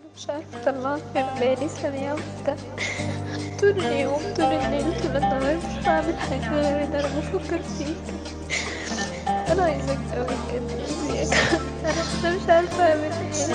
مش عارفة أطلعك من بالي ثانية واحدة. طول اليوم طول الليل طول النهار مش بعمل حاجة غير إن أنا بفكر فيك. أنا عايزك أوي بجد زيك. أنا مش عارفة أعمل إيه.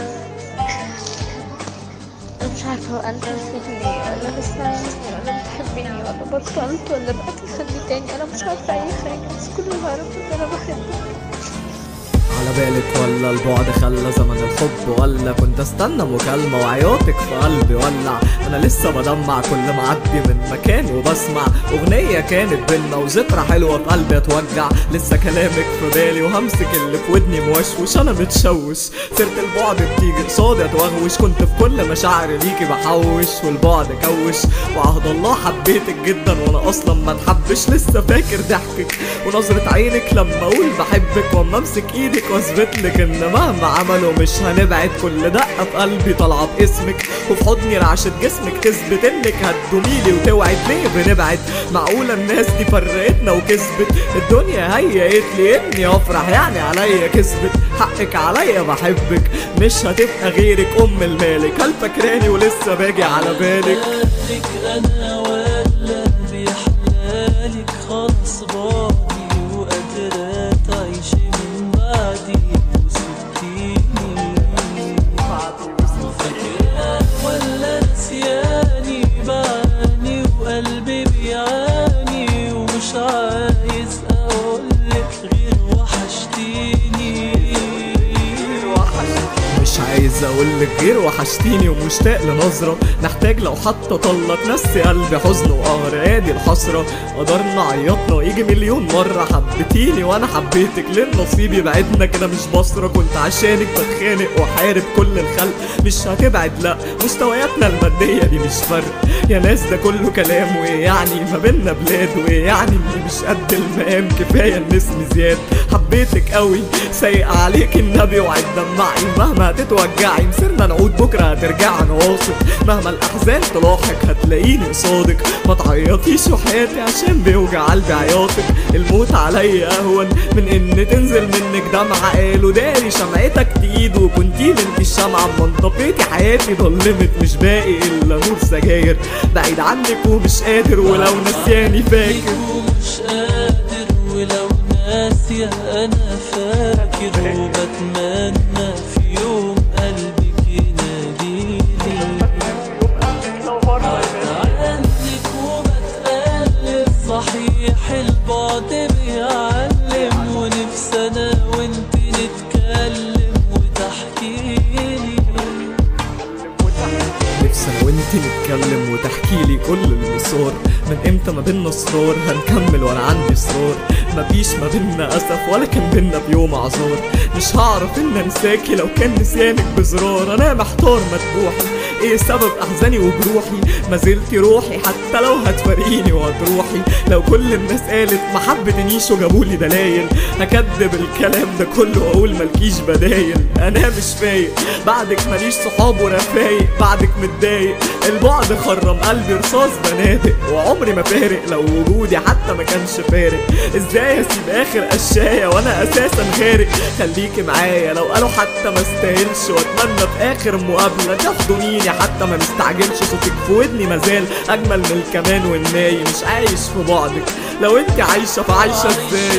أنا مش عارفة هو أنت نسيتني ولا لسه عايزني ولا بتحبني ولا بطلت ولا بقيت حد تاني. أنا مش عارفة أي حاجة، بس كل اللي أعرفه إن أنا بحبك. على بالك ولا البعد خلى زمن الحب، ولا كنت استنى مكالمة وعياطك في قلبي ولع. انا لسه بدمع كل ما اعدي من مكاني وبسمع اغنية كانت بينا وذكرى حلوة في قلبي اتوجع. لسه كلامك في بالي وهمسك اللي في ودني موشوش. انا متشوش سيرة البعد بتيجي قصادي اتوغوش. كنت في كل مشاعري ليكي بحوش والبعد كوش. وعهد الله حبيتك جدا وانا اصلا ما اتحبش. لسه فاكر ضحكك ونظرة عينك لما اقول بحبك، واما امسك ايدك واثبتلك ان مهما عملوا مش هنبعد. كل دقة في قلبي طالعة باسمك، وفي حضني رعشة جسمك تثبت انك هتدوميلي وتوعد. ليه بنبعد؟ معقولة الناس دي فرقتنا وكسبت؟ الدنيا هيئت لي اني افرح، يعني عليا كسبت. حقك عليا بحبك، مش هتبقى غيرك ام المالك. هل فاكراني ولسه باجي على بالك؟ انا ولا بيحلالك خلاص باقي وقادرة تعيشي من بعدي وسبتيني. فاكرة ولا نسياني؟ بعاني وقلبي بيعاني ومش عايز اقولك غير وحشتيني. مش عايز اقولك غير وحشتيني ومشتاق لنظرة. نحتاج لو حتى طلة تنسي قلبي حزن وقهر. ادي الحسرة قدرنا عيطنا ويجي مليون مرة. حبتيني وانا حبيتك، ليه النصيب يبعدنا كده مش بصرة. كنت عشانك بتخانق واحارب كل الخلق. مش هتبعد لا، مستوياتنا المادية دي مش فرق. يا ناس ده كله كلام، وايه يعني ما بينا بلاد؟ وايه يعني اني مش قد المقام؟ كفاية النسم زياد. حبيتك قوي سايق عليك النبي وعد دمعي. مهما هتتوجعي مسيرنا نعود بكرة هترجع. انا واثق مهما الاحزان تلاحق هتلاقيني قصادك. ما تعيطيش وحياتي عشان بيوجع قلبي عياطك. الموت عليا اهون من ان تنزل منك دمعة. قالوا داري شمعتك تقيد وكنتي انتي الشمعة. اما انطفيتي حياتي ضلمت مش باقي الا نور سجاير. بعيد عنك ومش قادر ولو نسياني فاكر. ومش قادر ولو ناسية انا فاكر. وبتمنى في يوم قلبك يناديلي. عنك وبتقلب صحيح البعد بيعلم. ونفسي انا وانت نتكلم وتحكيلي. نفسي انا وانتي نتكلم وتحكيلي كل اللي صار. من امتى ما بينا اسرار هنكمل وانا عندي اصرار. مفيش ما بينا اسف ولا كان بينا بيوم اعذار. مش هعرف ان انساكي لو كان نسيانك بزرار. انا محتار مدبوحي ايه سبب احزاني وجروحي. ما زلتي روحي حتى لو هتفارقيني وهتروحي. لو كل الناس قالت ما حبتنيش وجابولي دلايل، هكدب الكلام ده كله واقول ملكيش بدايل. انا مش فايق بعدك، ماليش صحاب وانا فايق بعدك متضايق. البعد خرم قلبي رصاص بنادق، وعمري ما فارق لو وجودي حتى ما كانش فارق. ازاي اسيب اخر قشاية وانا اساسا غارق؟ خليكي معايا لو قالوا حتى ما استاهلش. واتمنى في اخر مقابلة تحضنيني حتى ما نستعجلش. صوتك في ودني مازال اجمل من الكمان والناي. مش عايش في بعدك، لو انت عايشة فعايشة ازاي؟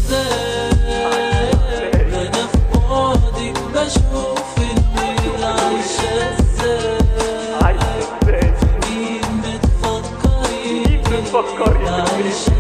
انا في بعدك بشوف الليل عايشة ازاي. مين بتفكري عايشة